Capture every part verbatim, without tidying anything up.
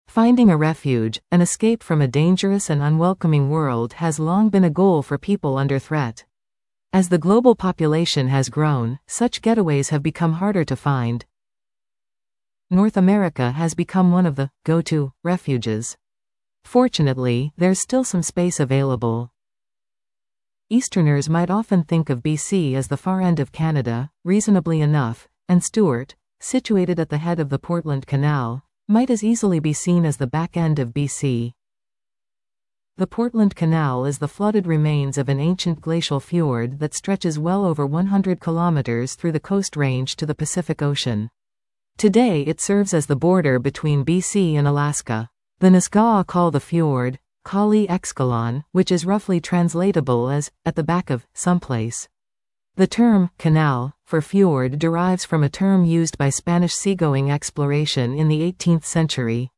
Finding a refuge, an escape from a dangerous and unwelcoming world, has long been a goal for people under threat. As the global population has grown, such getaways have become harder to find. North America has become one of the go-to refuges. Fortunately, there's still some space available. Easterners might often think of B C as the far end of Canada, reasonably enough, and Stewart, situated at the head of the Portland Canal, might as easily be seen as the back end of B C. The Portland Canal is the flooded remains of an ancient glacial fjord that stretches well over one hundred kilometers through the Coast Range to the Pacific Ocean. Today it serves as the border between B C and Alaska. The Nisga'a call the fjord Kali Exkalon, which is roughly translatable as, at the back of, someplace. The term, canal, for fjord derives from a term used by Spanish seagoing exploration in the eighteenth century.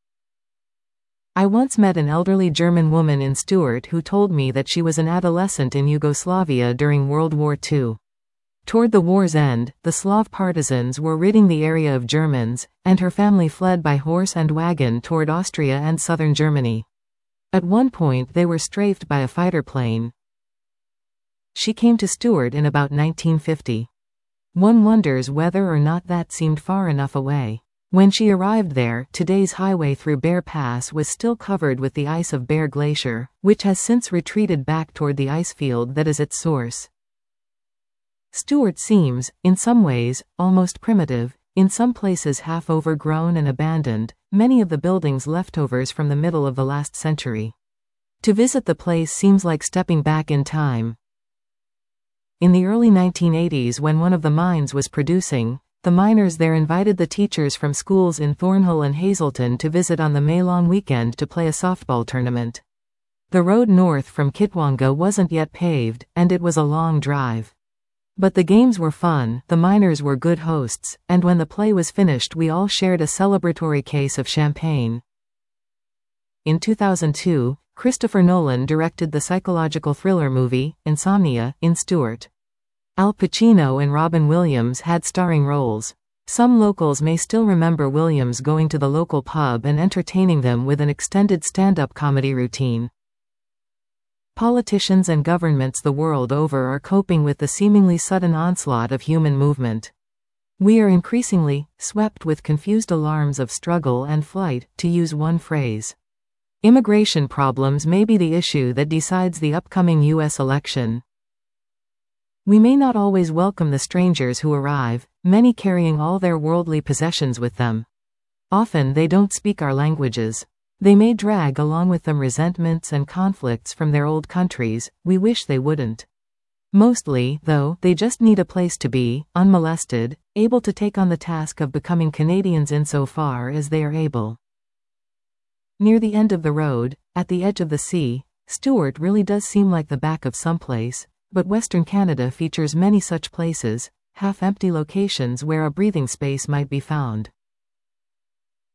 I once met an elderly German woman in Stewart who told me that she was an adolescent in Yugoslavia during World War Two. Toward the war's end, the Slav partisans were ridding the area of Germans, and her family fled by horse and wagon toward Austria and southern Germany. At one point they were strafed by a fighter plane. She came to Stewart in about nineteen fifty. One wonders whether or not that seemed far enough away. When she arrived there, today's highway through Bear Pass was still covered with the ice of Bear Glacier, which has since retreated back toward the ice field that is its source. Stewart seems, in some ways, almost primitive, in some places half overgrown and abandoned, many of the buildings leftovers from the middle of the last century. To visit the place seems like stepping back in time. In the early nineteen eighties, when one of the mines was producing, the miners there invited the teachers from schools in Thornhill and Hazleton to visit on the May-long weekend to play a softball tournament. The road north from Kitwanga wasn't yet paved, and it was a long drive. But the games were fun, the miners were good hosts, and when the play was finished we all shared a celebratory case of champagne. In two thousand two, Christopher Nolan directed the psychological thriller movie, Insomnia, in Stewart. Al Pacino and Robin Williams had starring roles. Some locals may still remember Williams going to the local pub and entertaining them with an extended stand-up comedy routine. Politicians and governments the world over are coping with the seemingly sudden onslaught of human movement. We are increasingly swept with confused alarms of struggle and flight, to use one phrase. Immigration problems may be the issue that decides the upcoming U S election. We may not always welcome the strangers who arrive, many carrying all their worldly possessions with them. Often they don't speak our languages. They may drag along with them resentments and conflicts from their old countries. We wish they wouldn't. Mostly, though, they just need a place to be, unmolested, able to take on the task of becoming Canadians insofar as they are able. Near the end of the road, at the edge of the sea, Stewart really does seem like the back of someplace, but Western Canada features many such places, half-empty locations where a breathing space might be found.